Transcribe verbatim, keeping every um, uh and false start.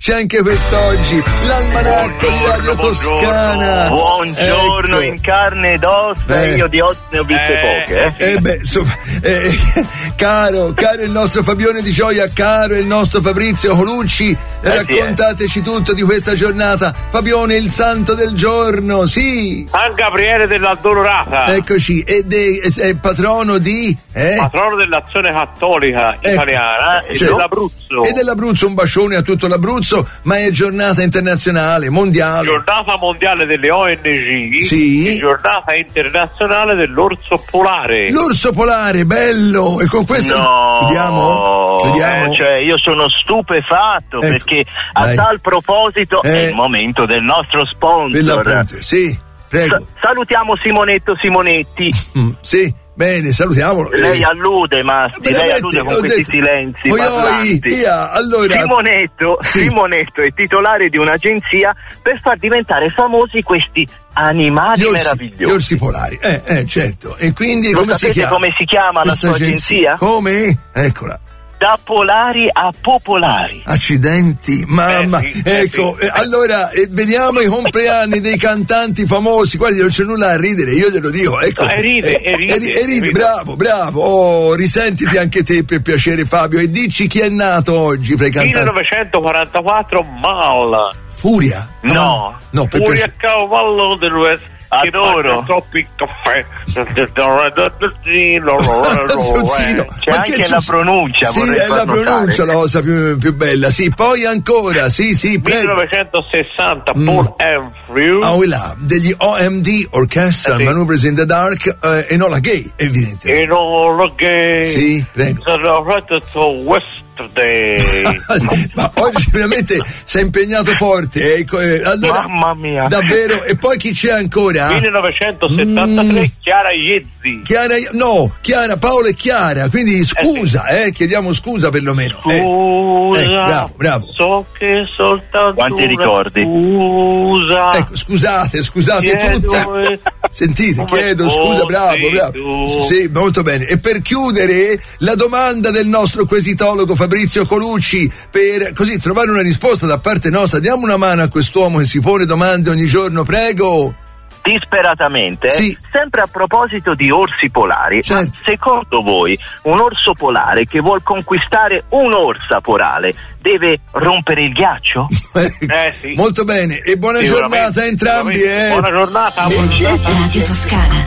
c'è anche quest'oggi, l'almanacco di Radio Toscana. Buongiorno, ecco. In carne ed ossa, eh. io di ossa ne ho viste eh. poche. Eh, eh beh, insomma, eh, caro, caro il nostro Fabione Di Gioia, caro il nostro Fabrizio Colucci, eh, raccontateci sì, eh. tutto di questa giornata. Fabione, il santo del giorno, sì. San Gabriele dell'Addolorata. Eccoci, ed è, è patrono di... Eh? Patrono dell'Azione Cattolica ecco. italiana e cioè, dell'Abruzzo. E dell'Abruzzo, un bacione a tutto l'Abruzzo, ma è giornata internazionale, mondiale. Giornata mondiale delle O N G. Sì. E giornata internazionale dell'orso polare. L'orso polare, bello! E con questo no, chiudiamo? Chiudiamo? Eh, cioè io sono stupefatto, ecco, perché a dai. tal proposito eh. è il momento del nostro sponsor. Sì, prego. Sa- salutiamo Simonetto Simonetti. Mm, sì. Bene, salutiamolo. Lei allude, Masti, lei allude con questi detto, silenzi oi, via, allora... Simonetto, sì. Simonetto è titolare di un'agenzia per far diventare famosi questi animali gli orsi, meravigliosi. Gli orsi polari, eh, eh, certo. E quindi Lo come si chiama? come si chiama questa la sua agenzia? agenzia? Come? Eccola. Da polari a popolari. Accidenti, mamma. Eh sì, ecco, eh sì. allora eh, veniamo ai compleanni dei cantanti famosi. Guardi, non c'è nulla a ridere, io glielo dico. Ecco, no, e ride, eh, e ride, e ride, e ride, bravo, bravo. Oh, risentiti anche te per piacere, Fabio, e dici chi è nato oggi fra i cantanti. millenovecentoquarantaquattro Mal. Furia? No, no, per Furia piace... Cavallo del West. Adoro troppi caffè. Sozzino. C'è ma anche la pronuncia. Sì, è la pronuncia la cosa più, più bella. Sì, poi ancora, sì, sì, prego. millenovecentosessanta mm. Paul Andrew. Ah, là, degli O M D, Orchestra, eh sì. Maneuvers in the Dark, eh, e non la gay, evidentemente. E non la gay. Sì, prego. Ma oggi veramente sei impegnato forte, eh? Allora, mamma mia, davvero. E poi chi c'è ancora? millenovecentosettantatré mm. Chiara Iezzi. Chiara, no, Chiara, Paolo e Chiara, quindi scusa, eh, sì. eh chiediamo scusa perlomeno. Scusa, eh, eh, bravo, bravo. So che soltanto quanti ricordi? Scusa. Ecco, scusate, scusate chiedo tutti. E... Sentite, chiedo scusa, bravo, bravo. Sì, molto bene. E per chiudere la domanda del nostro quesitologo Fabrizio Colucci, per così trovare una risposta da parte nostra, diamo una mano a quest'uomo che si pone domande ogni giorno, prego. Disperatamente, sì. Sempre a proposito di orsi polari, certo. Secondo voi un orso polare che vuol conquistare un'orsa polare deve rompere il ghiaccio? eh sì. Molto bene, e buona giornata a entrambi, eh. Buona giornata, buona giornata. Radio Toscana.